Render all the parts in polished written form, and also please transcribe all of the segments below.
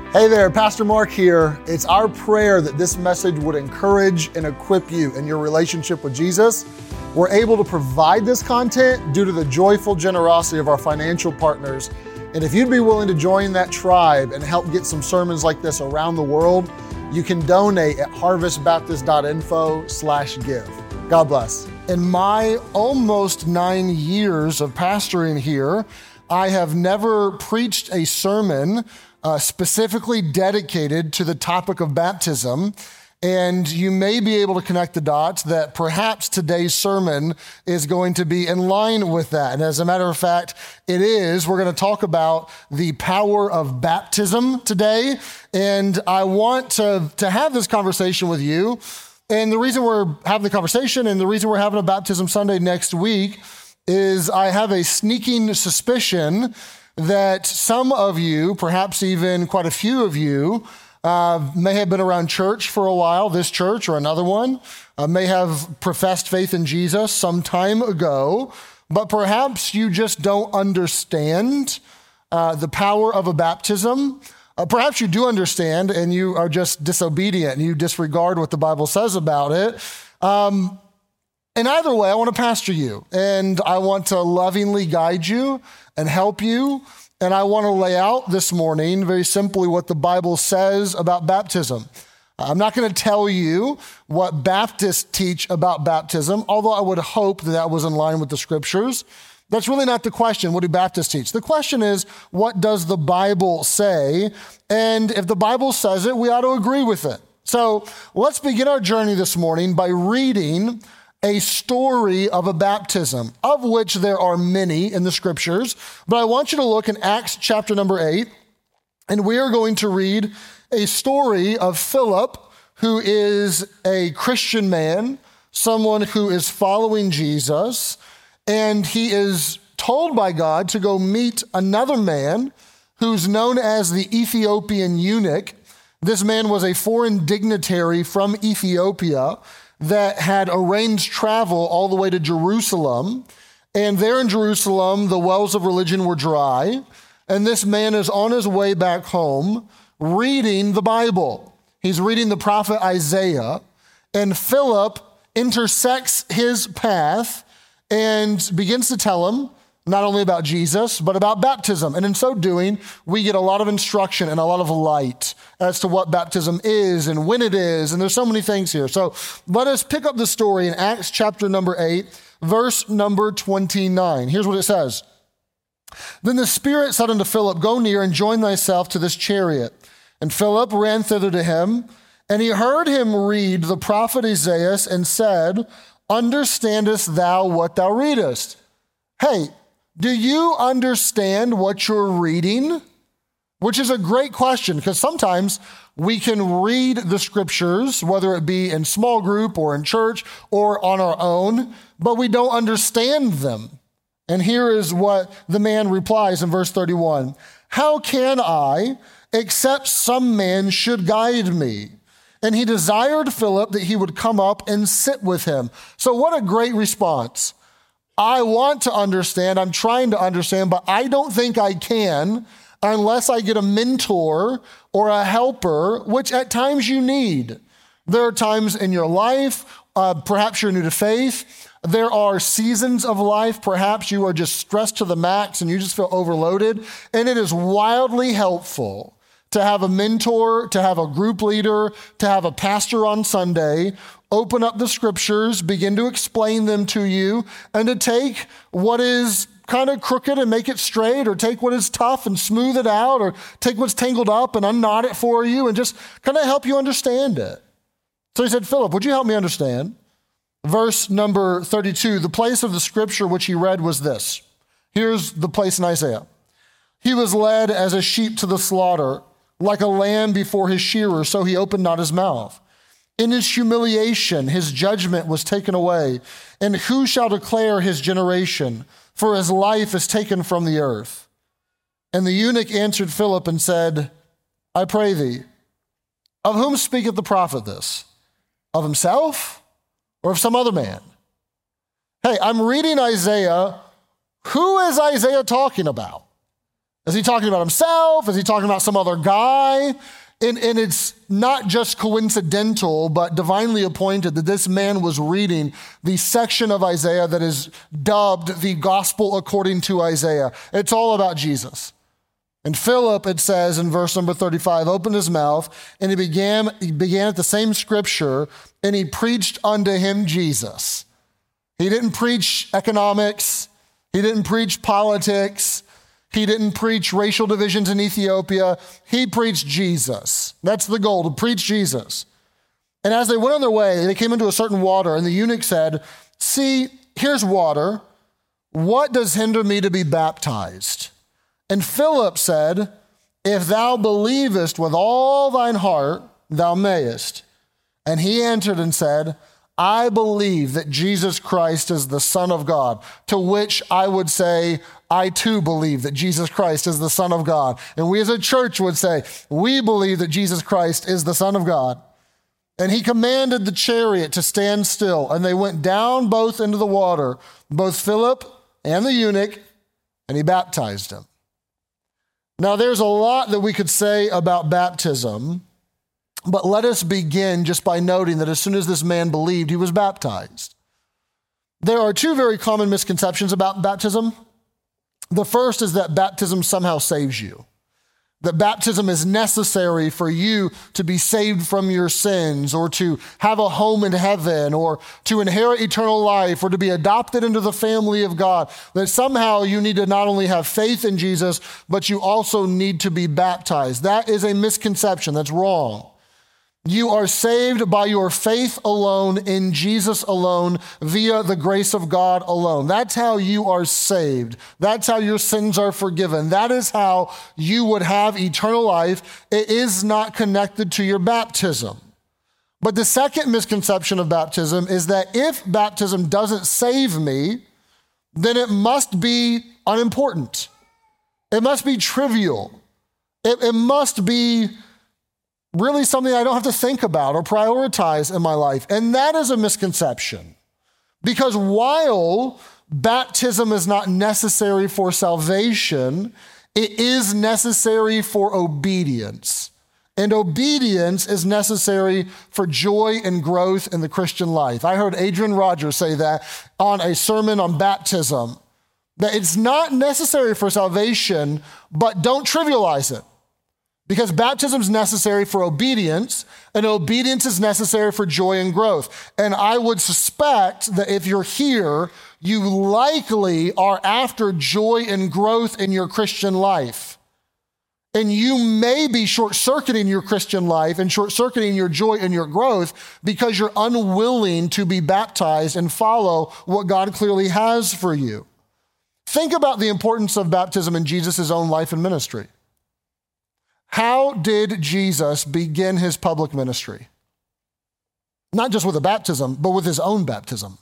Hey there, Pastor Mark here. It's our prayer that this message would encourage and equip you in your relationship with Jesus. We're able to provide this content due to the joyful generosity of our financial partners. And if you'd be willing to join that tribe and help get some sermons like this around the world, you can donate at harvestbaptist.info/give. God bless. In my almost 9 years of pastoring here, I have never preached a sermon specifically dedicated to the topic of baptism. And you may be able to connect the dots that perhaps today's sermon is going to be in line with that. And as a matter of fact, it is. We're going to talk about the power of baptism today. And I want to have this conversation with you. And the reason we're having the conversation and the reason we're having a baptism Sunday next week is I have a sneaking suspicion that some of you, perhaps even quite a few of you, may have been around church for a while, this church or another one, may have professed faith in Jesus some time ago, but perhaps you just don't understand the power of a baptism. Perhaps you do understand and you are just disobedient and you disregard what the Bible says about it. And either way, I want to pastor you and I want to lovingly guide you and help you. And I want to lay out this morning very simply what the Bible says about baptism. I'm not going to tell you what Baptists teach about baptism, although I would hope that was in line with the scriptures. That's really not the question. What do Baptists teach? The question is, what does the Bible say? And if the Bible says it, we ought to agree with it. So let's begin our journey this morning by reading a story of a baptism, of which there are many in the scriptures. But I want you to look in Acts chapter number 8, and we are going to read a story of Philip, who is a Christian man, someone who is following Jesus, and he is told by God to go meet another man who's known as the Ethiopian eunuch. This man was a foreign dignitary from Ethiopia that had arranged travel all the way to Jerusalem. And there in Jerusalem, the wells of religion were dry. And this man is on his way back home reading the Bible. He's reading the prophet Isaiah. And Philip intersects his path and begins to tell him not only about Jesus, but about baptism. And in so doing, we get a lot of instruction and a lot of light as to what baptism is and when it is. And there's so many things here. So let us pick up the story in Acts chapter number 8, verse number 29. Here's what it says. Then the Spirit said unto Philip, Go near and join thyself to this chariot. And Philip ran thither to him, and he heard him read the prophet Isaiah and said, Understandest thou what thou readest? Hey, do you understand what you're reading? Which is a great question, because sometimes we can read the scriptures, whether it be in small group or in church or on our own, but we don't understand them. And here is what the man replies in verse 31. How can I, except some man should guide me? And he desired Philip that he would come up and sit with him. So what a great response. I want to understand, I'm trying to understand, but I don't think I can unless I get a mentor or a helper, which at times you need. There are times in your life, perhaps you're new to faith. There are seasons of life, perhaps you are just stressed to the max and you just feel overloaded. And it is wildly helpful to have a mentor, to have a group leader, to have a pastor on Sunday, open up the scriptures, begin to explain them to you, and to take what is kind of crooked and make it straight, or take what is tough and smooth it out, or take what's tangled up and unknot it for you and just kind of help you understand it. So he said, Philip, would you help me understand? Verse number 32, the place of the scripture which he read was this. Here's the place in Isaiah. He was led as a sheep to the slaughter, like a lamb before his shearer, so he opened not his mouth. In his humiliation, his judgment was taken away. And who shall declare his generation? For his life is taken from the earth. And the eunuch answered Philip and said, I pray thee, of whom speaketh the prophet this? Of himself or of some other man? Hey, I'm reading Isaiah. Who is Isaiah talking about? Is he talking about himself? Is he talking about some other guy? And it's not just coincidental, but divinely appointed that this man was reading the section of Isaiah that is dubbed the Gospel according to Isaiah. It's all about Jesus. And Philip, it says in verse number 35, opened his mouth, and he began at the same scripture, and he preached unto him Jesus. He didn't preach economics. He didn't preach politics. He didn't preach racial divisions in Ethiopia. He preached Jesus. That's the goal, to preach Jesus. And as they went on their way, they came into a certain water, and the eunuch said, see, here's water. What does hinder me to be baptized? And Philip said, if thou believest with all thine heart, thou mayest. And he answered and said, I believe that Jesus Christ is the Son of God, to which I would say, I too believe that Jesus Christ is the Son of God. And we as a church would say, we believe that Jesus Christ is the Son of God. And he commanded the chariot to stand still, and they went down both into the water, both Philip and the eunuch, and he baptized him. Now there's a lot that we could say about baptism, but let us begin just by noting that as soon as this man believed, he was baptized. There are two very common misconceptions about baptism. The first is that baptism somehow saves you, that baptism is necessary for you to be saved from your sins or to have a home in heaven or to inherit eternal life or to be adopted into the family of God, that somehow you need to not only have faith in Jesus, but you also need to be baptized. That is a misconception. That's wrong. You are saved by your faith alone in Jesus alone via the grace of God alone. That's how you are saved. That's how your sins are forgiven. That is how you would have eternal life. It is not connected to your baptism. But the second misconception of baptism is that if baptism doesn't save me, then it must be unimportant. It must be trivial. It must be really something I don't have to think about or prioritize in my life. And that is a misconception. Because while baptism is not necessary for salvation, it is necessary for obedience. And obedience is necessary for joy and growth in the Christian life. I heard Adrian Rogers say that on a sermon on baptism, that it's not necessary for salvation, but don't trivialize it. Because baptism is necessary for obedience, and obedience is necessary for joy and growth. And I would suspect that if you're here, you likely are after joy and growth in your Christian life. And you may be short-circuiting your Christian life and short-circuiting your joy and your growth because you're unwilling to be baptized and follow what God clearly has for you. Think about the importance of baptism in Jesus' own life and ministry. How did Jesus begin his public ministry? Not just with a baptism, but with his own baptism.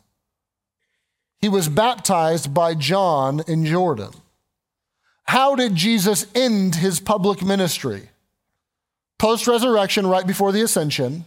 He was baptized by John in Jordan. How did Jesus end his public ministry? Post-resurrection, right before the ascension,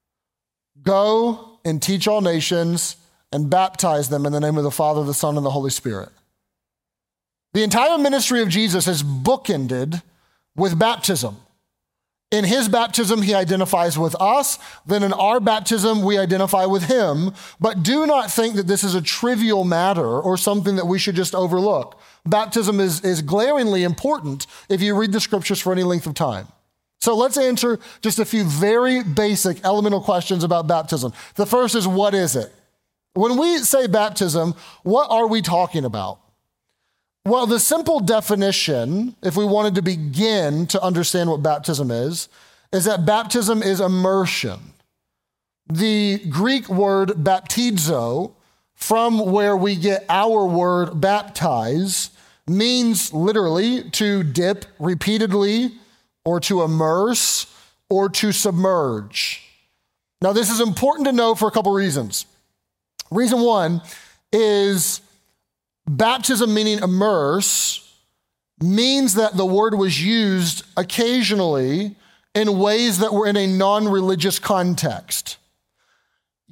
go and teach all nations and baptize them in the name of the Father, the Son, and the Holy Spirit. The entire ministry of Jesus is bookended with baptism. In his baptism, he identifies with us. Then in our baptism, we identify with him. But do not think that this is a trivial matter or something that we should just overlook. Baptism is glaringly important if you read the scriptures for any length of time. So let's answer just a few very basic elemental questions about baptism. The first is, what is it? When we say baptism, what are we talking about? Well, the simple definition, if we wanted to begin to understand what baptism is that baptism is immersion. The Greek word baptizo, from where we get our word baptize, means literally to dip repeatedly or to immerse or to submerge. Now, this is important to know for a couple reasons. Reason one is baptism, meaning immerse, means that the word was used occasionally in ways that were in a non-religious context.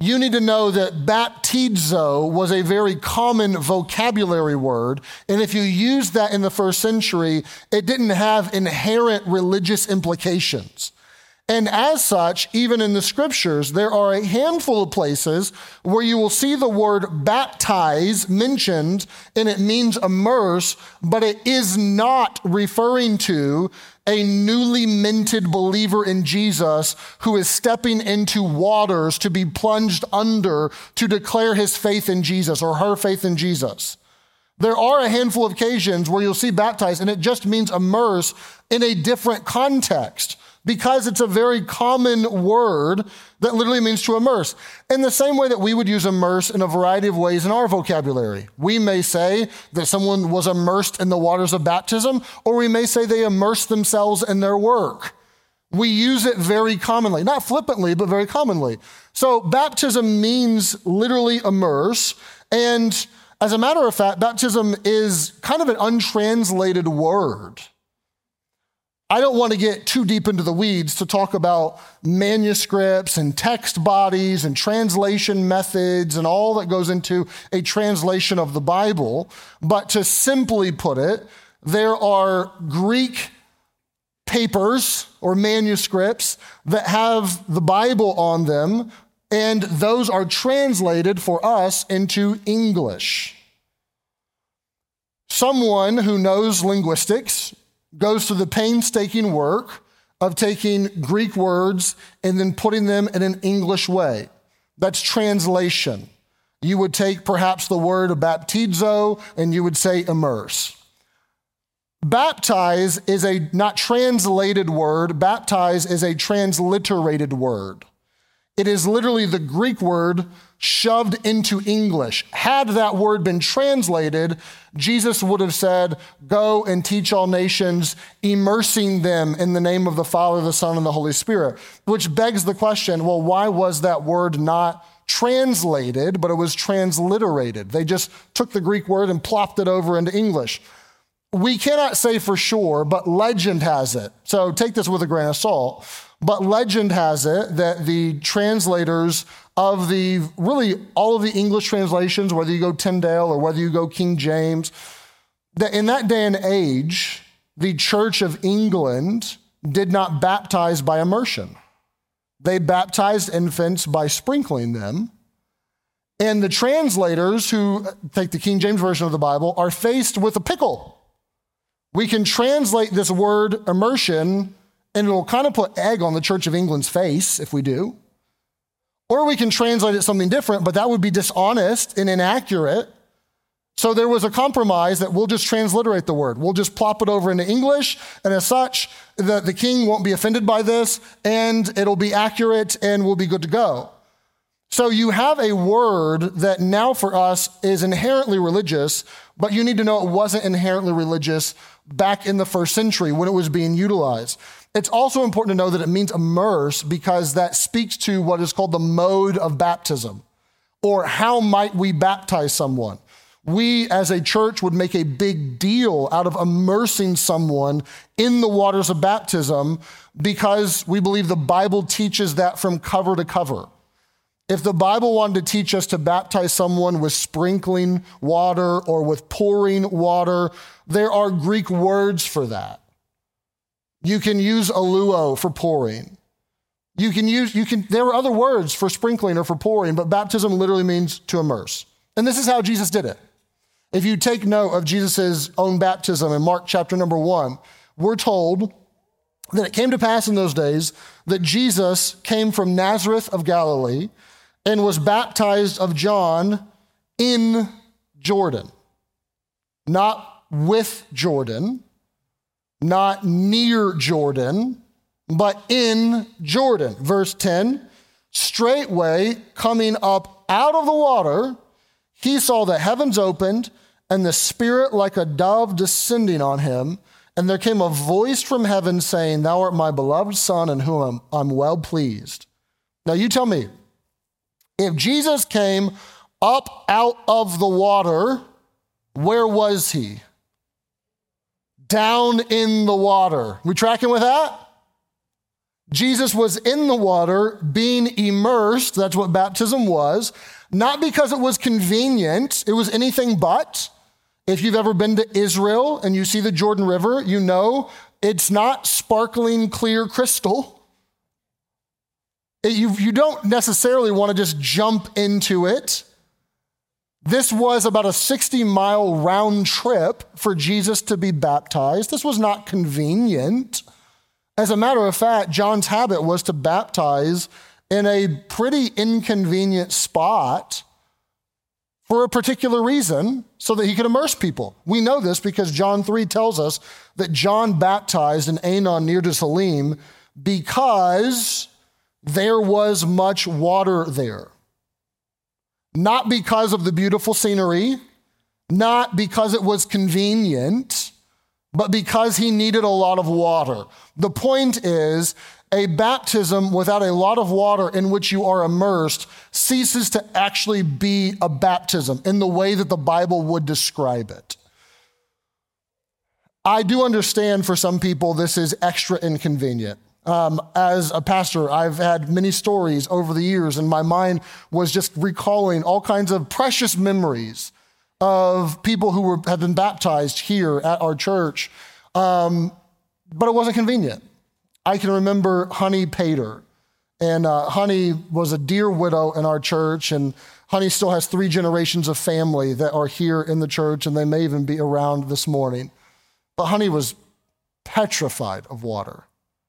you need to know that baptizo was a very common vocabulary word. And if you used that in the first century, it didn't have inherent religious implications. And as such, even in the scriptures, there are a handful of places where you will see the word baptize mentioned, and it means immerse, but it is not referring to a newly minted believer in Jesus who is stepping into waters to be plunged under to declare his faith in Jesus or her faith in Jesus. There are a handful of occasions where you'll see baptize, and it just means immerse in a different context, because it's a very common word that literally means to immerse. In the same way that we would use immerse in a variety of ways in our vocabulary. We may say that someone was immersed in the waters of baptism, or we may say they immersed themselves in their work. We use it very commonly, not flippantly, but very commonly. So baptism means literally immerse, and as a matter of fact, baptism is kind of an untranslated word. I don't want to get too deep into the weeds to talk about manuscripts and text bodies and translation methods and all that goes into a translation of the Bible. But to simply put it, there are Greek papers or manuscripts that have the Bible on them, and those are translated for us into English. Someone who knows linguistics goes through the painstaking work of taking Greek words and then putting them in an English way. That's translation. You would take perhaps the word baptizo and you would say immerse. Baptize is a not translated word. Baptize is a transliterated word. It is literally the Greek word shoved into English. Had that word been translated, Jesus would have said, "Go and teach all nations, immersing them in the name of the Father, the Son, and the Holy Spirit," which begs the question, well, why was that word not translated, but it was transliterated? They just took the Greek word and plopped it over into English. We cannot say for sure, but legend has it. So take this with a grain of salt. But legend has it that the translators of really all of the English translations, whether you go Tyndale or whether you go King James, that in that day and age, the Church of England did not baptize by immersion. They baptized infants by sprinkling them. And the translators who take the King James Version of the Bible are faced with a pickle. We can translate this word immersion, and it'll kind of put egg on the Church of England's face if we do. Or we can translate it something different, but that would be dishonest and inaccurate. So there was a compromise that we'll just transliterate the word. We'll just plop it over into English, and as such, the king won't be offended by this, and it'll be accurate, and we'll be good to go. So you have a word that now for us is inherently religious, but you need to know it wasn't inherently religious back in the first century when it was being utilized. It's also important to know that it means immerse because that speaks to what is called the mode of baptism, or how might we baptize someone. We as a church would make a big deal out of immersing someone in the waters of baptism because we believe the Bible teaches that from cover to cover. If the Bible wanted to teach us to baptize someone with sprinkling water or with pouring water, there are Greek words for that. You can use aluo for pouring. There are other words for sprinkling or for pouring, but baptism literally means to immerse. And this is how Jesus did it. If you take note of Jesus' own baptism in Mark chapter number 1, we're told that it came to pass in those days that Jesus came from Nazareth of Galilee and was baptized of John in Jordan. Not with Jordan, not near Jordan, but in Jordan. Verse 10, straightway coming up out of the water, he saw the heavens opened and the Spirit like a dove descending on him. And there came a voice from heaven saying, "Thou art my beloved Son in whom I'm well pleased." Now you tell me, if Jesus came up out of the water, where was he? Down in the water. We tracking with that? Jesus was in the water being immersed. That's what baptism was. Not because it was convenient. It was anything but. If you've ever been to Israel and you see the Jordan River, you know it's not sparkling clear crystal. You don't necessarily want to just jump into it. This was about a 60-mile round trip for Jesus to be baptized. This was not convenient. As a matter of fact, John's habit was to baptize in a pretty inconvenient spot for a particular reason so that he could immerse people. We know this because John 3 tells us that John baptized in Aenon near to Salim because there was much water there. Not because of the beautiful scenery, not because it was convenient, but because he needed a lot of water. The point is, a baptism without a lot of water in which you are immersed ceases to actually be a baptism in the way that the Bible would describe it. I do understand for some people this is extra inconvenient. As a pastor, I've had many stories over the years, and my mind was just recalling all kinds of precious memories of people who have been baptized here at our church, but it wasn't convenient. I can remember Honey Pater, and Honey was a dear widow in our church, and Honey still has 3 generations of family that are here in the church, and they may even be around this morning. But Honey was petrified of water.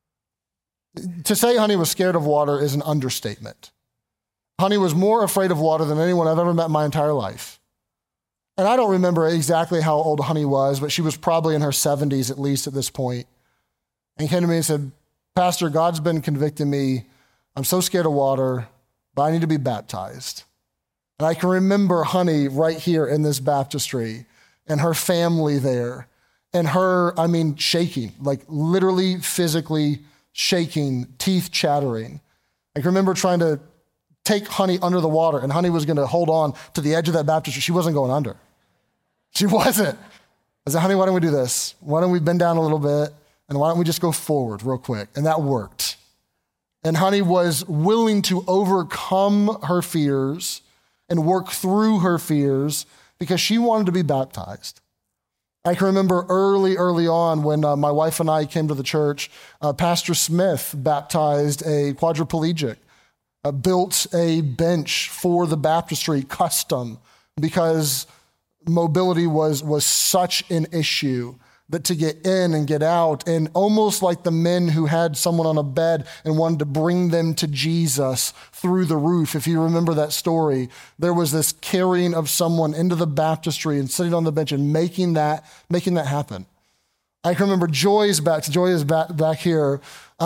To say Honey was scared of water is an understatement. Honey was more afraid of water than anyone I've ever met in my entire life. And I don't remember exactly how old Honey was, but she was probably in her 70s at least at this point. And came to me and said, Pastor, God's been convicting me. I'm so scared of water, but I need to be baptized. And I can remember Honey right here in this baptistry and her family there and her, shaking, like literally physically shaking, teeth chattering. I can remember trying to take Honey under the water, and Honey was going to hold on to the edge of that baptistry. She wasn't going under. She wasn't. I said, Honey, why don't we do this? Why don't we bend down a little bit, and why don't we just go forward real quick? And that worked. And Honey was willing to overcome her fears and work through her fears because she wanted to be baptized. I can remember early on when my wife and I came to the church, Pastor Smith baptized a quadriplegic, built a bench for the baptistry custom because mobility was such an issue that to get in and get out, and almost like the men who had someone on a bed and wanted to bring them to Jesus through the roof. If you remember that story, there was this carrying of someone into the baptistry and sitting on the bench and making that happen. I can remember Joy is back here.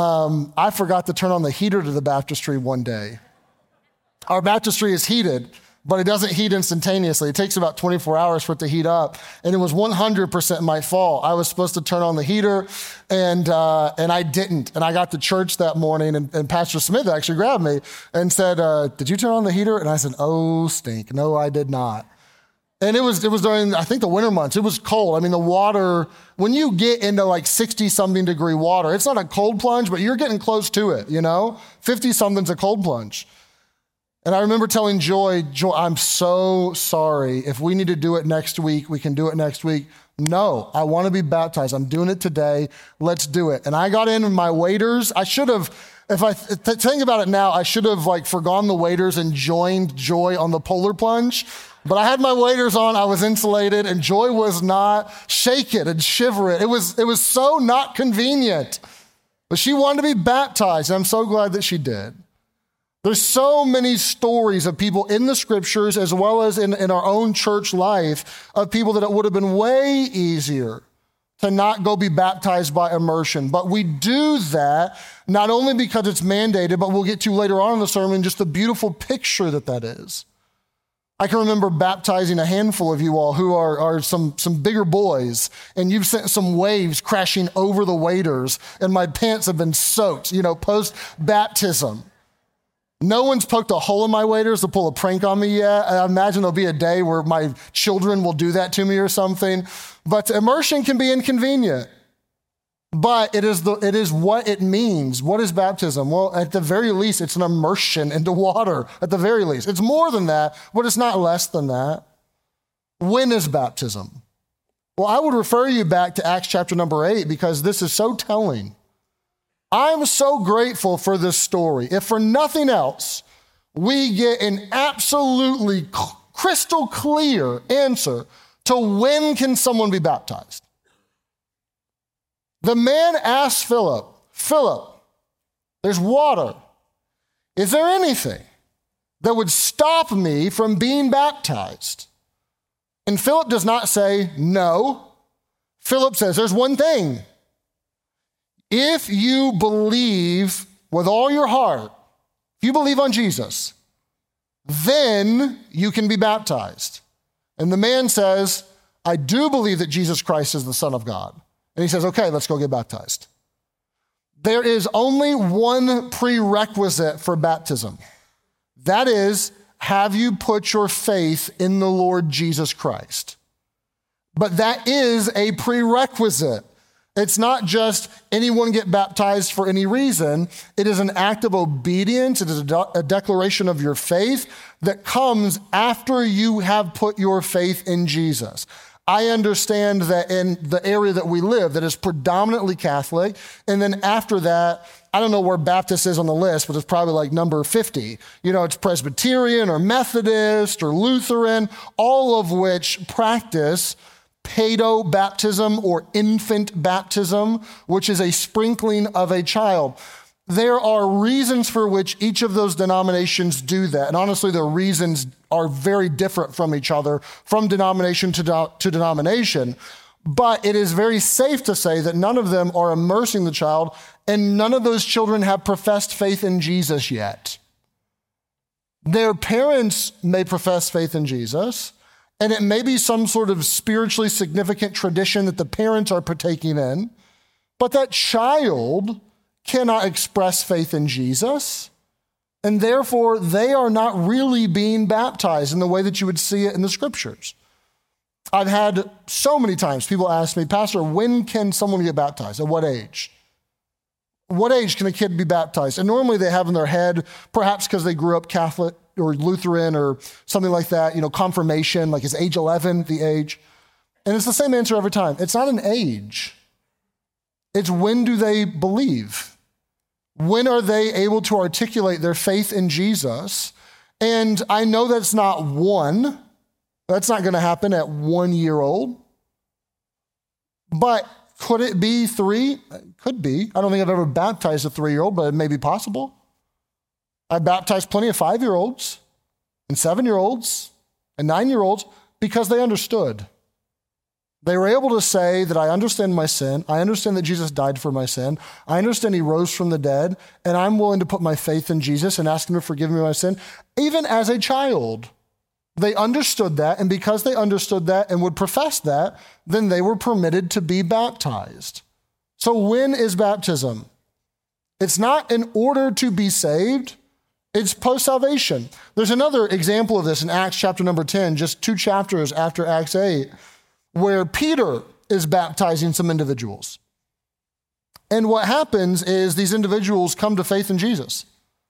I forgot to turn on the heater to the baptistry one day. Our baptistry is heated, but it doesn't heat instantaneously. It takes about 24 hours for it to heat up. And it was 100% my fault. I was supposed to turn on the heater, and I didn't. And I got to church that morning, and Pastor Smith actually grabbed me and said, did you turn on the heater? And I said, oh, stink. No, I did not. And it was during, I think, the winter months. It was cold. The water, when you get into like 60-something degree water, it's not a cold plunge, but you're getting close to it, 50-something's a cold plunge. And I remember telling Joy, I'm so sorry. If we need to do it next week, we can do it next week. No, I want to be baptized. I'm doing it today. Let's do it. And I got in with my waders. I should have, if I think about it now, I should have forgone the waders and joined Joy on the polar plunge. But I had my waders on. I was insulated, and Joy was not. Shake it and shiver it. It was so not convenient. But she wanted to be baptized, and I'm so glad that she did. There's so many stories of people in the scriptures as well as in our own church life of people that it would have been way easier to not go be baptized by immersion. But we do that not only because it's mandated, but we'll get to later on in the sermon just the beautiful picture that is. I can remember baptizing a handful of you all who are some bigger boys, and you've sent some waves crashing over the waders, and my pants have been soaked, post-baptism. No one's poked a hole in my waders to pull a prank on me yet. I imagine there'll be a day where my children will do that to me or something. But immersion can be inconvenient. But it is what it means. What is baptism? Well, at the very least, it's an immersion into water. At the very least. It's more than that, but it's not less than that. When is baptism? Well, I would refer you back to Acts chapter number 8 because this is so telling. I'm so grateful for this story. If for nothing else, we get an absolutely crystal clear answer to when can someone be baptized. The man asked Philip, there's water. Is there anything that would stop me from being baptized? And Philip does not say no. Philip says there's one thing. If you believe with all your heart, if you believe on Jesus, then you can be baptized. And the man says, I do believe that Jesus Christ is the Son of God. And he says, okay, let's go get baptized. There is only one prerequisite for baptism. That is, have you put your faith in the Lord Jesus Christ? But that is a prerequisite. It's not just anyone get baptized for any reason. It is an act of obedience. It is a declaration of your faith that comes after you have put your faith in Jesus. I understand that in the area that we live, that is predominantly Catholic, and then after that, I don't know where Baptist is on the list, but it's probably like number 50. It's Presbyterian or Methodist or Lutheran, all of which practice pedo baptism or infant baptism, which is a sprinkling of a child. There are reasons for which each of those denominations do that. And honestly, the reasons are very different from each other, from denomination to denomination. But it is very safe to say that none of them are immersing the child, and none of those children have professed faith in Jesus yet. Their parents may profess faith in Jesus, and it may be some sort of spiritually significant tradition that the parents are partaking in, but that child cannot express faith in Jesus, and therefore they are not really being baptized in the way that you would see it in the scriptures. I've had so many times people ask me, Pastor, when can someone get baptized? At what age? What age can a kid be baptized? And normally they have in their head, perhaps because they grew up Catholic or Lutheran or something like that, confirmation, like is age 11 the age? And it's the same answer every time. It's not an age. It's when do they believe? When are they able to articulate their faith in Jesus? And I know that's not one. That's not going to happen at 1 year old. But could it be 3? It could be. I don't think I've ever baptized a 3-year-old, but it may be possible. I baptized plenty of 5-year-olds and 7-year-olds and 9-year-olds because they understood. They were able to say that I understand my sin. I understand that Jesus died for my sin. I understand he rose from the dead, and I'm willing to put my faith in Jesus and ask him to forgive me my sin. Even as a child, they understood that, and because they understood that and would profess that, then they were permitted to be baptized. So when is baptism? It's not in order to be saved. It's post-salvation. There's another example of this in Acts chapter number 10, just 2 chapters after Acts 8, where Peter is baptizing some individuals. And what happens is these individuals come to faith in Jesus.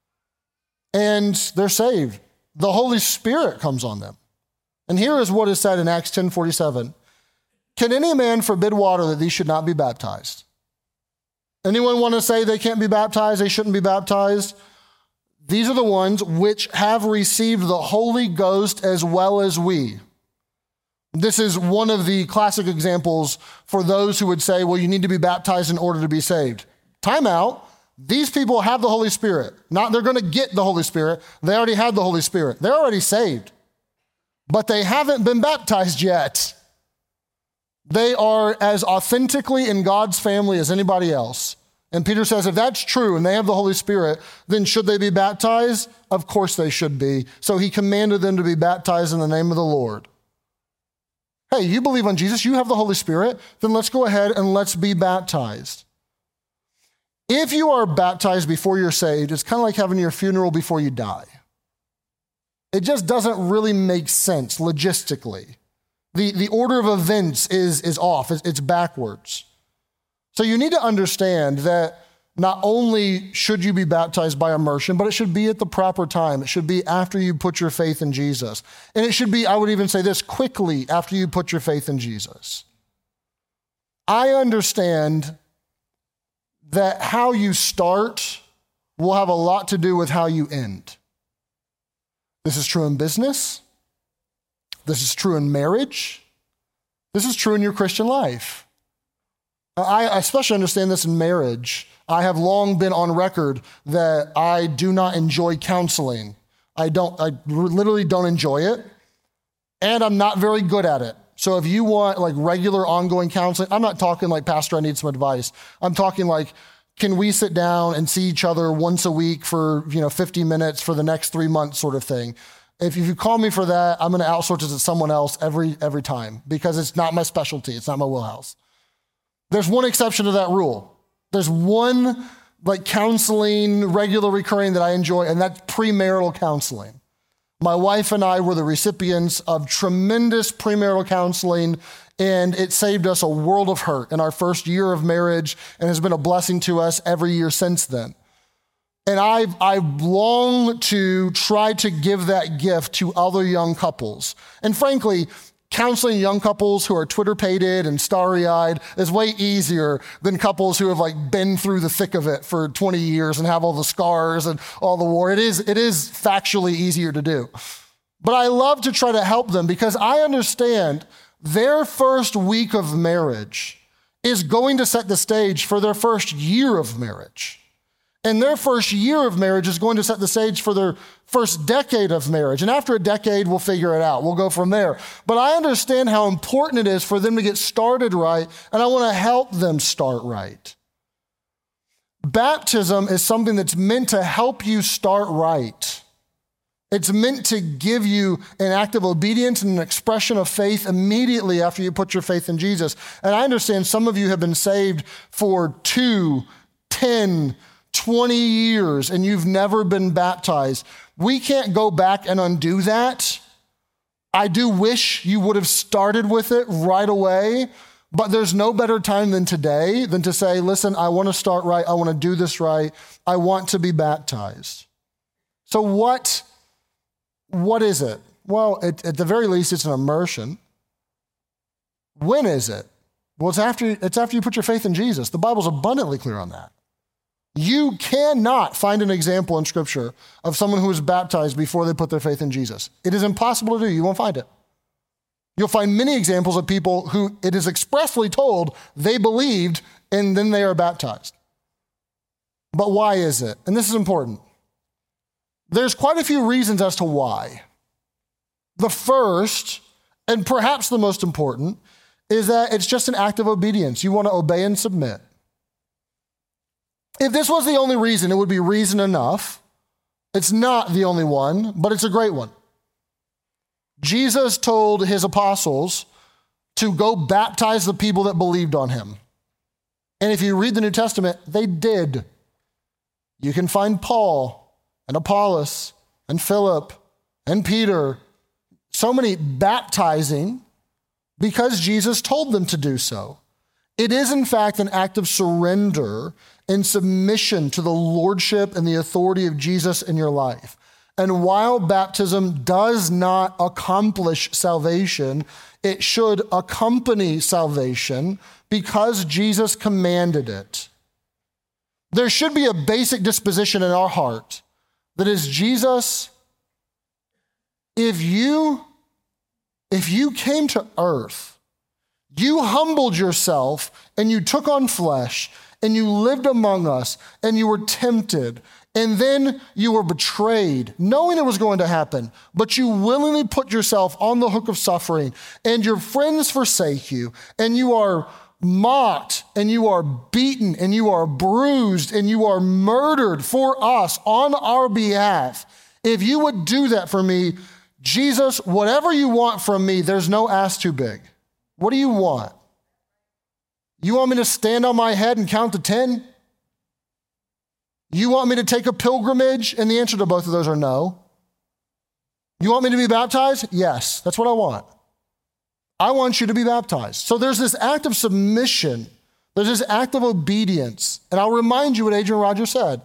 And they're saved. The Holy Spirit comes on them. And here is what is said in Acts 10:47. Can any man forbid water that these should not be baptized? Anyone want to say they can't be baptized, they shouldn't be baptized? These are the ones which have received the Holy Ghost as well as we. This is one of the classic examples for those who would say, well, you need to be baptized in order to be saved. Time out. These people have the Holy Spirit. They're going to get the Holy Spirit. They already had the Holy Spirit. They're already saved. But they haven't been baptized yet. They are as authentically in God's family as anybody else. And Peter says, if that's true and they have the Holy Spirit, then should they be baptized? Of course they should be. So he commanded them to be baptized in the name of the Lord. Hey, you believe on Jesus, you have the Holy Spirit, then let's go ahead and let's be baptized. If you are baptized before you're saved, it's kind of like having your funeral before you die. It just doesn't really make sense logistically. The order of events is off, it's backwards. So you need to understand that not only should you be baptized by immersion, but it should be at the proper time. It should be after you put your faith in Jesus. And it should be, I would even say this, quickly after you put your faith in Jesus. I understand that how you start will have a lot to do with how you end. This is true in business. This is true in marriage. This is true in your Christian life. I especially understand this in marriage. I have long been on record that I do not enjoy counseling. I literally don't enjoy it. And I'm not very good at it. So if you want like regular ongoing counseling, I'm not talking like, Pastor, I need some advice. I'm talking like, can we sit down and see each other once a week for 50 minutes for the next 3 months sort of thing. If you call me for that, I'm going to outsource it to someone else every time because it's not my specialty. It's not my wheelhouse. There's one exception to that rule. There's one like counseling, regular recurring that I enjoy, and that's premarital counseling. My wife and I were the recipients of tremendous premarital counseling, and it saved us a world of hurt in our first year of marriage and has been a blessing to us every year since then. And I long to try to give that gift to other young couples. And frankly, counseling young couples who are Twitter-pated and starry-eyed is way easier than couples who have like been through the thick of it for 20 years and have all the scars and all the war. It is factually easier to do. But I love to try to help them because I understand their first week of marriage is going to set the stage for their first year of marriage. And their first year of marriage is going to set the stage for their first decade of marriage. And after a decade, we'll figure it out. We'll go from there. But I understand how important it is for them to get started right, and I want to help them start right. Baptism is something that's meant to help you start right. It's meant to give you an act of obedience and an expression of faith immediately after you put your faith in Jesus. And I understand some of you have been saved for 2, 10, 20 years and you've never been baptized. We can't go back and undo that. I do wish you would have started with it right away, but there's no better time than today than to say, listen, I want to start right. I want to do this right. I want to be baptized. So what is it? Well, at the very least, it's an immersion. When is it? Well, it's after you put your faith in Jesus. The Bible's abundantly clear on that. You cannot find an example in Scripture of someone who was baptized before they put their faith in Jesus. It is impossible to do. You won't find it. You'll find many examples of people who it is expressly told they believed and then they are baptized. But why is it? And this is important. There's quite a few reasons as to why. The first, and perhaps the most important, is that it's just an act of obedience. You want to obey and submit. If this was the only reason, it would be reason enough. It's not the only one, but it's a great one. Jesus told his apostles to go baptize the people that believed on him. And if you read the New Testament, they did. You can find Paul and Apollos and Philip and Peter, so many baptizing because Jesus told them to do so. It is, in fact, an act of surrender and submission to the lordship and the authority of Jesus in your life. And while baptism does not accomplish salvation, it should accompany salvation because Jesus commanded it. There should be a basic disposition in our heart that is, Jesus, if you came to earth, you humbled yourself and you took on flesh and you lived among us and you were tempted and then you were betrayed, knowing it was going to happen, but you willingly put yourself on the hook of suffering and your friends forsake you and you are mocked and you are beaten and you are bruised and you are murdered for us on our behalf. If you would do that for me, Jesus, whatever you want from me, there's no ask too big. What do you want? You want me to stand on my head and count to 10? You want me to take a pilgrimage? And the answer to both of those are no. You want me to be baptized? Yes, that's what I want. I want you to be baptized. So there's this act of submission There's this act of obedience. And I'll remind you what Adrian Rogers said.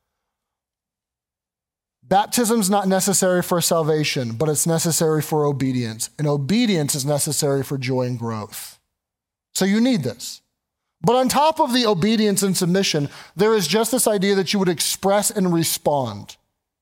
Baptism's not necessary for salvation, but it's necessary for obedience. And obedience is necessary for joy and growth. So you need this. But on top of the obedience and submission, there is just this idea that you would express and respond.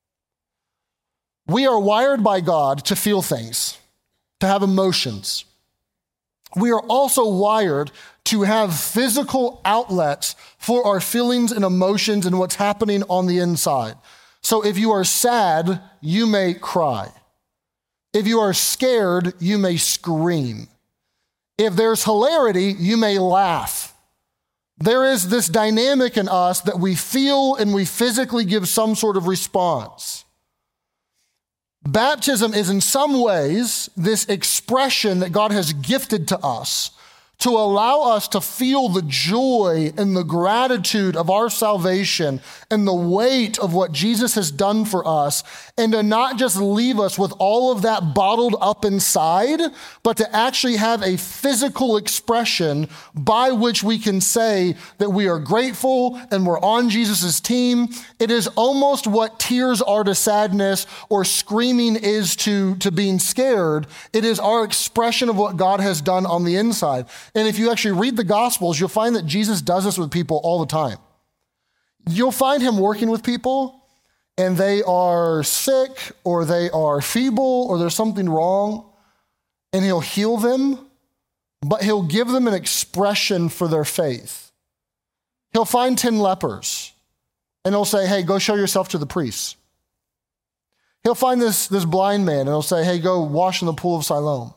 We are wired by God to feel things, to have emotions. We are also wired to have physical outlets for our feelings and emotions and what's happening on the inside. So if you are sad, you may cry. If you are scared, you may scream. If there's hilarity, you may laugh. There is this dynamic in us that we feel and we physically give some sort of response. Baptism is in some ways this expression that God has gifted to us to allow us to feel the joy and the gratitude of our salvation and the weight of what Jesus has done for us, and to not just leave us with all of that bottled up inside, but to actually have a physical expression by which we can say that we are grateful and we're on Jesus' team. It is almost what tears are to sadness or screaming is to being scared. It is our expression of what God has done on the inside. And if you actually read the Gospels, you'll find that Jesus does this with people all the time. You'll find him working with people, and they are sick, or they are feeble, or there's something wrong, and he'll heal them, but he'll give them an expression for their faith. He'll find 10 lepers, and he'll say, hey, go show yourself to the priests. He'll find this blind man, and he'll say, hey, go wash in the pool of Siloam.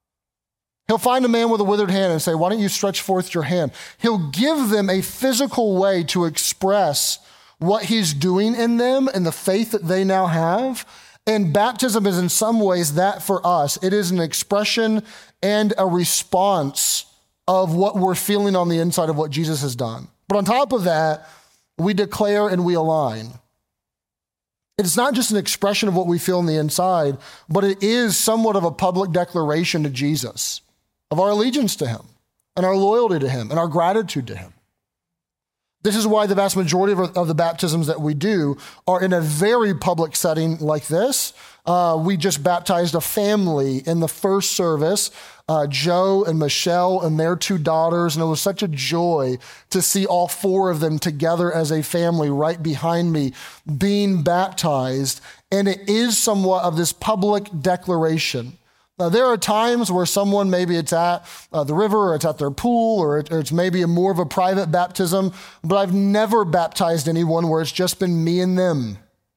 He'll find a man with a withered hand and say, why don't you stretch forth your hand? He'll give them a physical way to express what he's doing in them and the faith that they now have. And baptism is in some ways that for us. It is an expression and a response of what we're feeling on the inside of what Jesus has done. But on top of that, we declare and we align. It's not just an expression of what we feel on the inside, but it is somewhat of a public declaration to Jesus of our allegiance to him and our loyalty to him and our gratitude to him. This is why the vast majority of the baptisms that we do are in a very public setting like this. We just baptized a family in the first service, Joe and Michelle and their 2 daughters, and it was such a joy to see all 4 of them together as a family right behind me being baptized. And it is somewhat of this public declaration. Now, there are times where someone, maybe it's at the river or it's at their pool or it's maybe more of a private baptism, but I've never baptized anyone where it's just been me and them.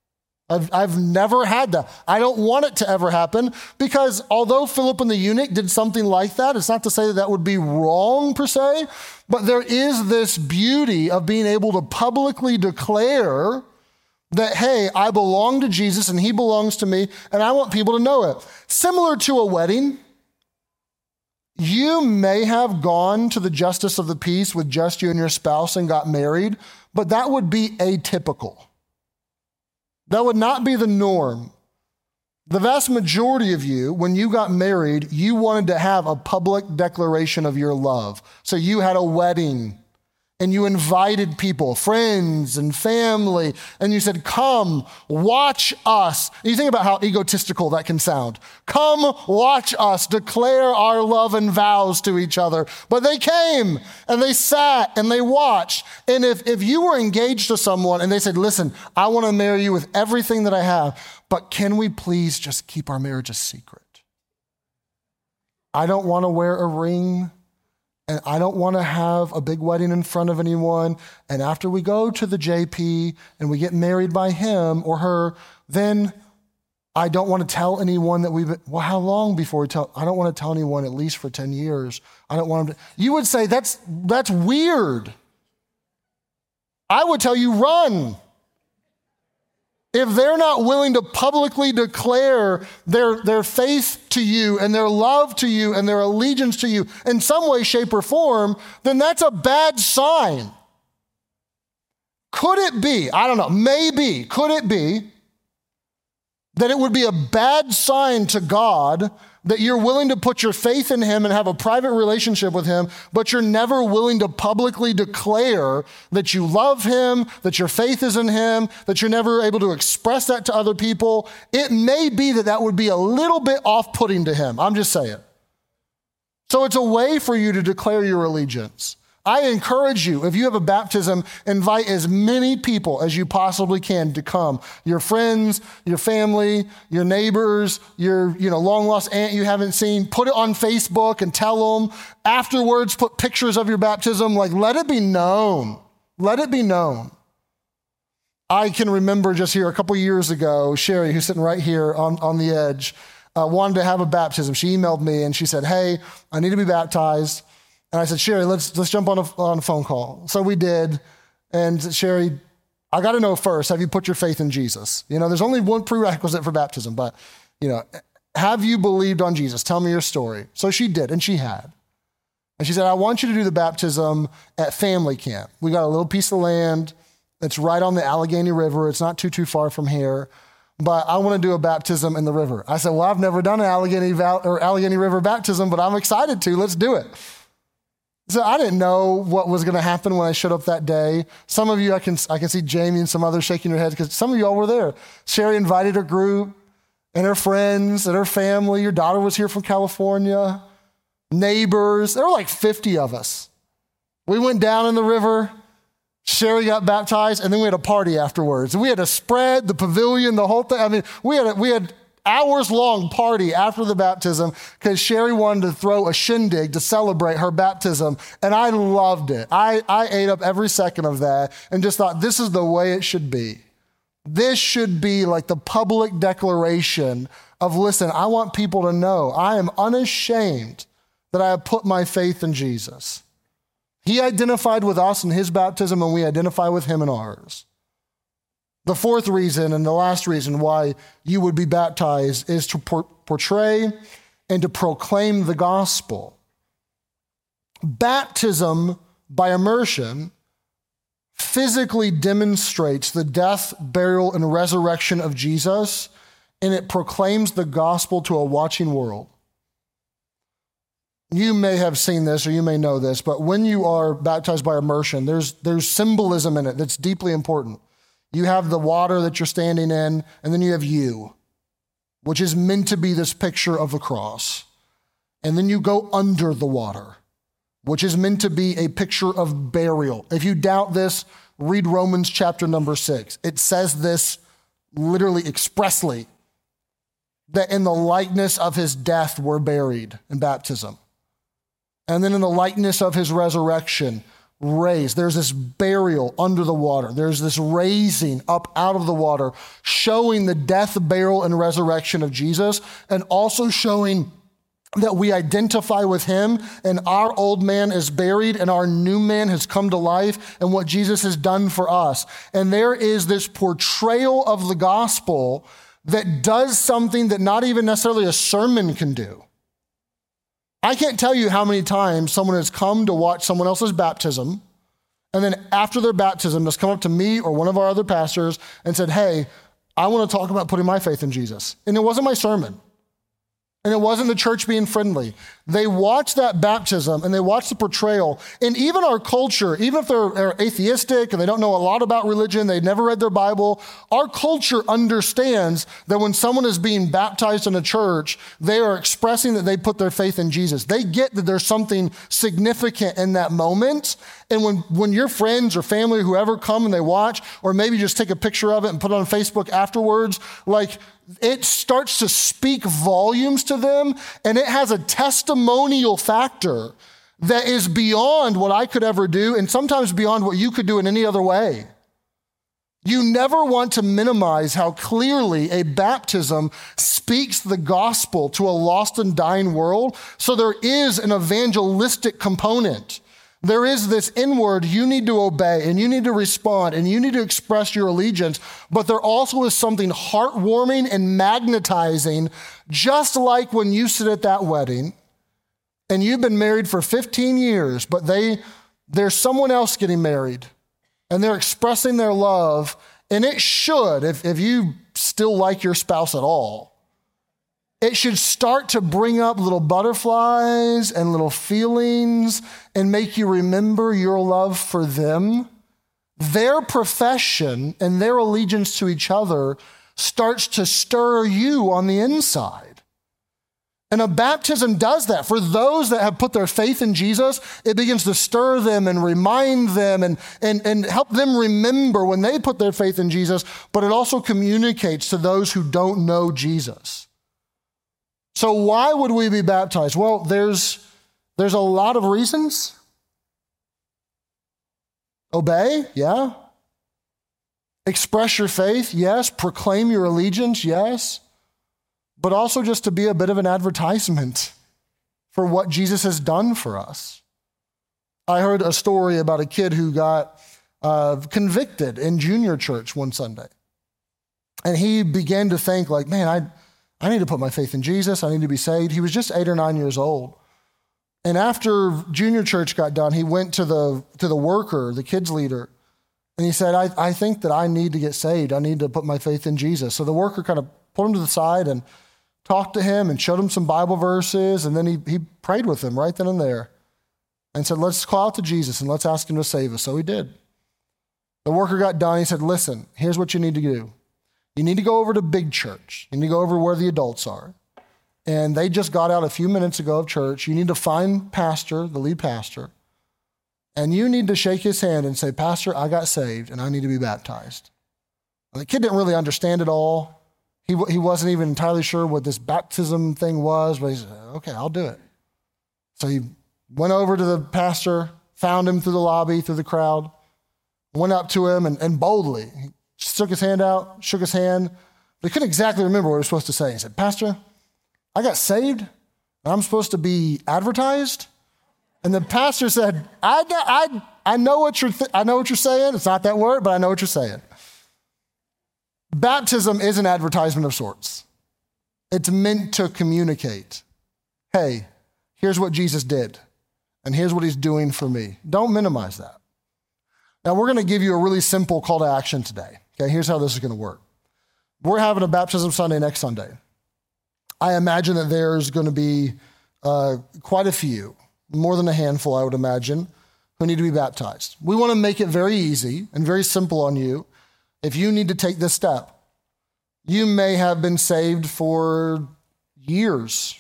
I've never had that. I don't want it to ever happen because although Philip and the eunuch did something like that, it's not to say that that would be wrong per se, but there is this beauty of being able to publicly declare that, hey, I belong to Jesus and he belongs to me, and I want people to know it. Similar to a wedding, you may have gone to the justice of the peace with just you and your spouse and got married, but that would be atypical. That would not be the norm. The vast majority of you, when you got married, you wanted to have a public declaration of your love. So you had a wedding. And you invited people, friends and family, and you said, come, watch us. And you think about how egotistical that can sound. Come, watch us declare our love and vows to each other. But they came, and they sat, and they watched. And if you were engaged to someone, and they said, listen, I want to marry you with everything that I have, but can we please just keep our marriage a secret? I don't want to wear a ring. And I don't want to have a big wedding in front of anyone. And after we go to the JP and we get married by him or her, then I don't want to tell anyone that well, how long before we tell? I don't want to tell anyone at least for 10 years. I don't want them to. You would say, that's weird. I would tell you, run. If they're not willing to publicly declare their faith to you and their love to you and their allegiance to you in some way, shape, or form, then that's a bad sign. Could it be, I don't know, maybe, could it be that it would be a bad sign to God that you're willing to put your faith in him and have a private relationship with him, but you're never willing to publicly declare that you love him, that your faith is in him, that you're never able to express that to other people. It may be that that would be a little bit off-putting to him. I'm just saying. So it's a way for you to declare your allegiance. I encourage you, if you have a baptism, invite as many people as you possibly can to come. Your friends, your family, your neighbors, your long-lost aunt you haven't seen. Put it on Facebook and tell them. Afterwards, put pictures of your baptism. Let it be known. Let it be known. I can remember just here a couple years ago, Sherry, who's sitting right here on the edge, wanted to have a baptism. She emailed me and she said, hey, I need to be baptized. And I said, Sherry, let's jump on a phone call. So we did. And Sherry, I got to know first, have you put your faith in Jesus? There's only one prerequisite for baptism, but, have you believed on Jesus? Tell me your story. So she did, and she had. And she said, I want you to do the baptism at family camp. We got a little piece of land that's right on the Allegheny River. It's not too far from here. But I want to do a baptism in the river. I said, well, I've never done an Allegheny River baptism, but I'm excited to. Let's do it. So I didn't know what was going to happen when I showed up that day. Some of you, I can see Jamie and some others shaking their heads because some of you all were there. Sherry invited her group and her friends and her family. Your daughter was here from California. Neighbors. There were like 50 of us. We went down in the river. Sherry got baptized, and then we had a party afterwards. And we had a spread, the pavilion, the whole thing. I mean, we had hours-long party after the baptism because Sherry wanted to throw a shindig to celebrate her baptism, and I loved it. I ate up every second of that and just thought, this is the way it should be. This should be like the public declaration of, listen, I want people to know I am unashamed that I have put my faith in Jesus. He identified with us in his baptism, and we identify with him in ours. The fourth reason and the last reason why you would be baptized is to portray and to proclaim the gospel. Baptism by immersion physically demonstrates the death, burial, and resurrection of Jesus, and it proclaims the gospel to a watching world. You may have seen this or you may know this, but when you are baptized by immersion, there's symbolism in it that's deeply important. You have the water that you're standing in, and then you have you, which is meant to be this picture of the cross. And then you go under the water, which is meant to be a picture of burial. If you doubt this, read Romans chapter number 6. It says this literally expressly, that in the likeness of his death we're buried in baptism. And then in the likeness of his resurrection, raised. There's this burial under the water. There's this raising up out of the water, showing the death, burial, and resurrection of Jesus, and also showing that we identify with him, and our old man is buried, and our new man has come to life, and what Jesus has done for us. And there is this portrayal of the gospel that does something that not even necessarily a sermon can do. I can't tell you how many times someone has come to watch someone else's baptism, and then after their baptism has come up to me or one of our other pastors and said, hey, I want to talk about putting my faith in Jesus. And it wasn't my sermon. And it wasn't the church being friendly. They watched that baptism and they watched the portrayal. And even our culture, even if they're atheistic and they don't know a lot about religion, they've never read their Bible, our culture understands that when someone is being baptized in a church, they are expressing that they put their faith in Jesus. They get that there's something significant in that moment. And when your friends or family or whoever come and they watch, or maybe just take a picture of it and put it on Facebook afterwards, it starts to speak volumes to them, and it has a testimonial factor that is beyond what I could ever do, and sometimes beyond what you could do in any other way. You never want to minimize how clearly a baptism speaks the gospel to a lost and dying world, so there is an evangelistic component. There is this inward, you need to obey and you need to respond and you need to express your allegiance, but there also is something heartwarming and magnetizing, just like when you sit at that wedding and you've been married for 15 years, but there's someone else getting married and they're expressing their love, and it should, if you still like your spouse at all. It should start to bring up little butterflies and little feelings and make you remember your love for them. Their profession and their allegiance to each other starts to stir you on the inside. And a baptism does that. For those that have put their faith in Jesus, it begins to stir them and remind them and help them remember when they put their faith in Jesus, but it also communicates to those who don't know Jesus. So why would we be baptized? Well, there's a lot of reasons. Obey, yeah. Express your faith, yes. Proclaim your allegiance, yes. But also just to be a bit of an advertisement for what Jesus has done for us. I heard a story about a kid who got convicted in junior church one Sunday. And he began to think like, man, I need to put my faith in Jesus. I need to be saved. He was just 8 or 9 years old. And after junior church got done, he went to the worker, the kids leader, and he said, I think that I need to get saved. I need to put my faith in Jesus. So the worker kind of pulled him to the side and talked to him and showed him some Bible verses, and then he prayed with him right then and there and said, let's call out to Jesus and let's ask him to save us. So he did. The worker got done. He said, listen, here's what you need to do. You need to go over to big church. You need to go over where the adults are. And they just got out a few minutes ago of church. You need to find pastor, the lead pastor, and you need to shake his hand and say, Pastor, I got saved and I need to be baptized. And the kid didn't really understand it all. He wasn't even entirely sure what this baptism thing was, but he said, okay, I'll do it. So he went over to the pastor, found him through the lobby, through the crowd, went up to him and boldly, he stuck his hand out, shook his hand, but he couldn't exactly remember what he was supposed to say. He said, Pastor, I got saved, and I'm supposed to be advertised? And the pastor said, I know what you're saying. It's not that word, but I know what you're saying. Baptism is an advertisement of sorts. It's meant to communicate, hey, here's what Jesus did, and here's what he's doing for me. Don't minimize that. Now, we're going to give you a really simple call to action today. Okay, here's how this is going to work. We're having a baptism Sunday next Sunday. I imagine that there's going to be quite a few, more than a handful, I would imagine, who need to be baptized. We want to make it very easy and very simple on you. If you need to take this step, you may have been saved for years,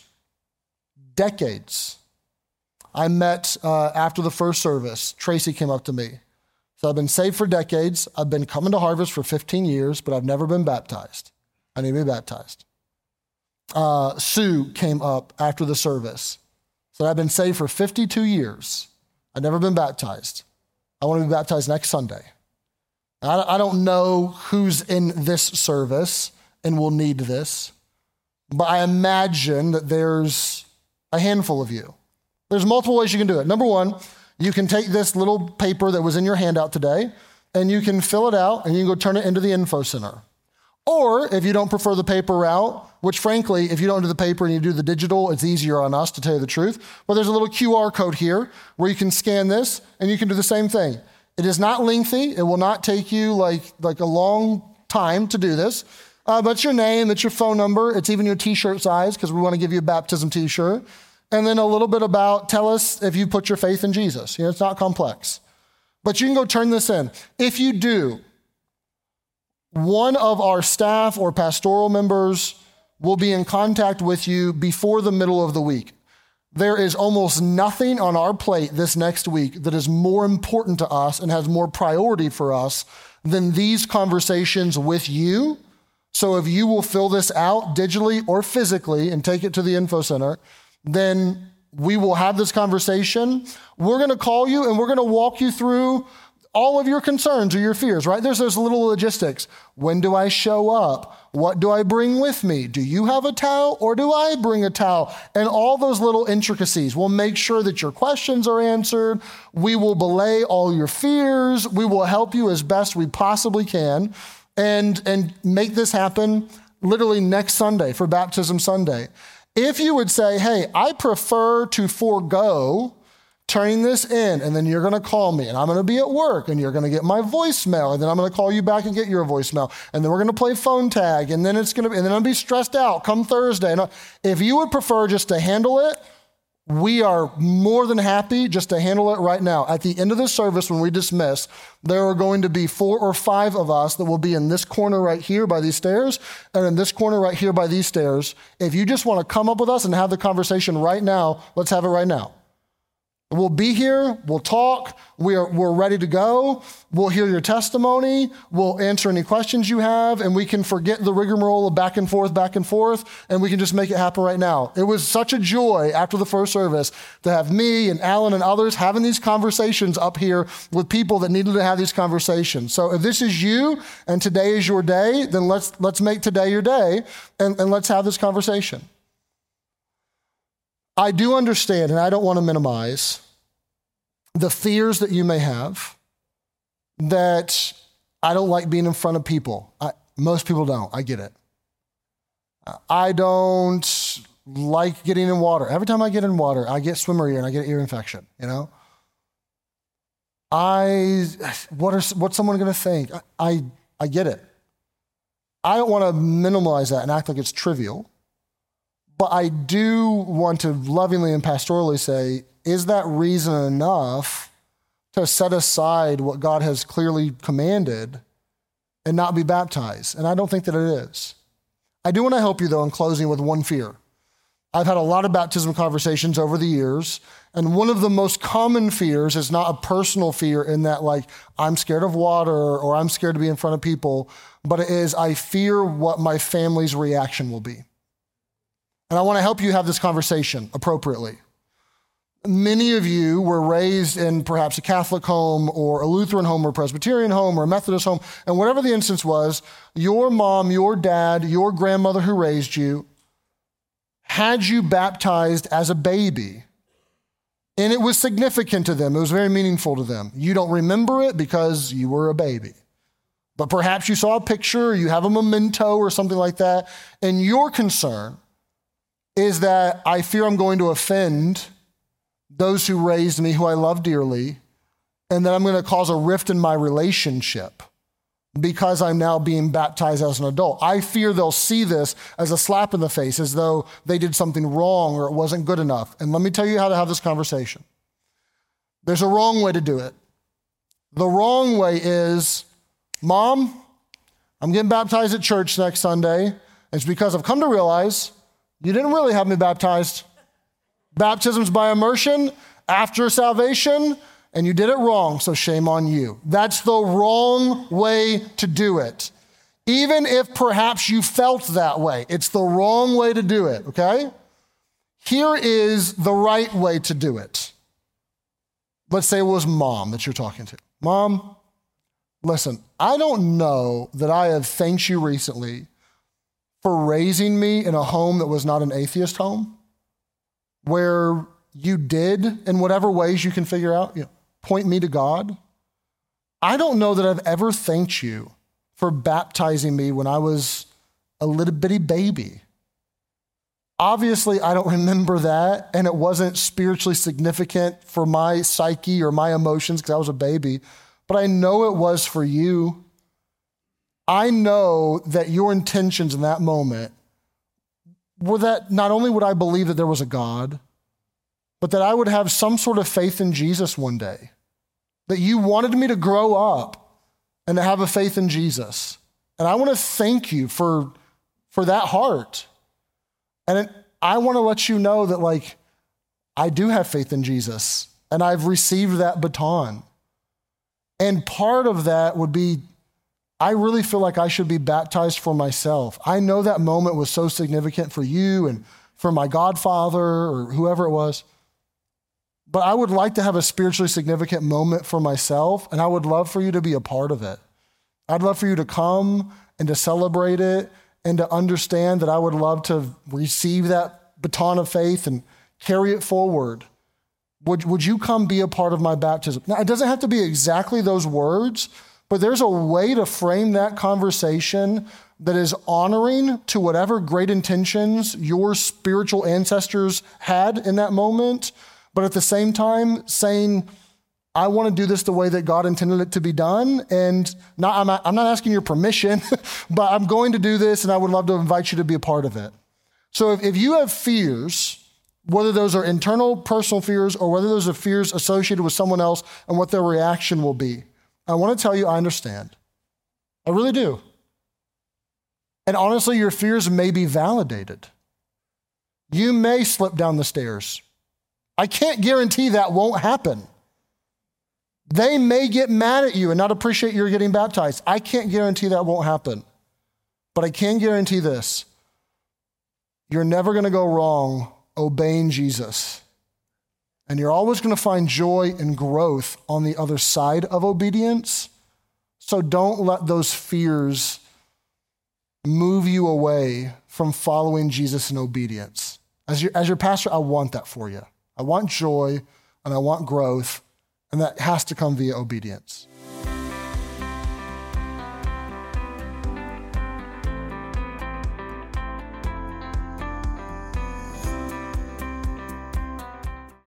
decades. I met after the first service, Tracy came up to me. So I've been saved for decades. I've been coming to Harvest for 15 years, but I've never been baptized. I need to be baptized. Sue came up after the service. So I've been saved for 52 years. I've never been baptized. I want to be baptized next Sunday. I don't know who's in this service and will need this, but I imagine that there's a handful of you. There's multiple ways you can do it. Number one, you can take this little paper that was in your handout today and you can fill it out and you can go turn it into the info center. Or if you don't prefer the paper route, which frankly, if you don't do the paper and you do the digital, it's easier on us to tell you the truth. But there's a little QR code here where you can scan this and you can do the same thing. It is not lengthy. It will not take you like a long time to do this. But it's your name, it's your phone number, it's even your t-shirt size because we want to give you a baptism t-shirt. And then a little bit about, tell us if you put your faith in Jesus. It's not complex. But you can go turn this in. If you do, one of our staff or pastoral members will be in contact with you before the middle of the week. There is almost nothing on our plate this next week that is more important to us and has more priority for us than these conversations with you. So if you will fill this out digitally or physically and take it to the info center, then we will have this conversation. We're going to call you and we're going to walk you through all of your concerns or your fears, right? There's those little logistics. When do I show up? What do I bring with me? Do you have a towel or do I bring a towel? And all those little intricacies. We'll make sure that your questions are answered. We will belay all your fears. We will help you as best we possibly can and make this happen literally next Sunday for Baptism Sunday. If you would say, hey, I prefer to forego turning this in, and then you're going to call me, and I'm going to be at work, and you're going to get my voicemail, and then I'm going to call you back and get your voicemail, and then we're going to play phone tag, and then and then I'll be stressed out come Thursday. And if you would prefer just to handle it, we are more than happy just to handle it right now. At the end of the service, when we dismiss, there are going to be 4 or 5 of us that will be in this corner right here by these stairs, and in this corner right here by these stairs. If you just want to come up with us and have the conversation right now, let's have it right now. We'll be here, we'll talk, we're ready to go, we'll hear your testimony, we'll answer any questions you have, and we can forget the rigmarole of back and forth, and we can just make it happen right now. It was such a joy after the first service to have me and Alan and others having these conversations up here with people that needed to have these conversations. So if this is you and today is your day, then let's make today your day, and let's have this conversation. I do understand, and I don't want to minimize the fears that you may have, that I don't like being in front of people. Most people don't. I get it. I don't like getting in water. Every time I get in water, I get swimmer ear and I get ear infection, you know? What's someone going to think? I get it. I don't want to minimize that and act like it's trivial. But I do want to lovingly and pastorally say, is that reason enough to set aside what God has clearly commanded and not be baptized? And I don't think that it is. I do want to help you, though, in closing with one fear. I've had a lot of baptism conversations over the years, and one of the most common fears is not a personal fear in that, like, I'm scared of water or I'm scared to be in front of people, but it is, I fear what my family's reaction will be. And I want to help you have this conversation appropriately. Many of you were raised in perhaps a Catholic home or a Lutheran home or a Presbyterian home or a Methodist home, and whatever the instance was, your mom, your dad, your grandmother who raised you had you baptized as a baby. And it was significant to them. It was very meaningful to them. You don't remember it because you were a baby. But perhaps you saw a picture, you have a memento or something like that, and your concern is that I fear I'm going to offend those who raised me, who I love dearly, and that I'm going to cause a rift in my relationship because I'm now being baptized as an adult. I fear they'll see this as a slap in the face, as though they did something wrong or it wasn't good enough. And let me tell you how to have this conversation. There's a wrong way to do it. The wrong way is, Mom, I'm getting baptized at church next Sunday. It's because I've come to realize you didn't really have me baptized. Baptism's by immersion after salvation, and you did it wrong, so shame on you. That's the wrong way to do it. Even if perhaps you felt that way, it's the wrong way to do it, okay? Here is the right way to do it. Let's say it was Mom that you're talking to. Mom, listen, I don't know that I have thanked you recently for raising me in a home that was not an atheist home, where you did, in whatever ways you can figure out, point me to God. I don't know that I've ever thanked you for baptizing me when I was a little bitty baby. Obviously, I don't remember that, and it wasn't spiritually significant for my psyche or my emotions because I was a baby, but I know it was for you. I know that your intentions in that moment were that not only would I believe that there was a God, but that I would have some sort of faith in Jesus one day, that you wanted me to grow up and to have a faith in Jesus. And I want to thank you for that heart. And I want to let you know that, like, I do have faith in Jesus, and I've received that baton. And part of that would be, I really feel like I should be baptized for myself. I know that moment was so significant for you and for my godfather or whoever it was. But I would like to have a spiritually significant moment for myself, and I would love for you to be a part of it. I'd love for you to come and to celebrate it and to understand that I would love to receive that baton of faith and carry it forward. Would you come be a part of my baptism? Now, it doesn't have to be exactly those words, but there's a way to frame that conversation that is honoring to whatever great intentions your spiritual ancestors had in that moment, but at the same time saying, I want to do this the way that God intended it to be done. And I'm not asking your permission, but I'm going to do this and I would love to invite you to be a part of it. So if you have fears, whether those are internal personal fears or whether those are fears associated with someone else and what their reaction will be, I want to tell you I understand. I really do. And honestly, your fears may be validated. You may slip down the stairs. I can't guarantee that won't happen. They may get mad at you and not appreciate you're getting baptized. I can't guarantee that won't happen. But I can guarantee this. You're never going to go wrong obeying Jesus. And you're always going to find joy and growth on the other side of obedience. So don't let those fears move you away from following Jesus in obedience. As your pastor, I want that for you. I want joy and I want growth. And that has to come via obedience.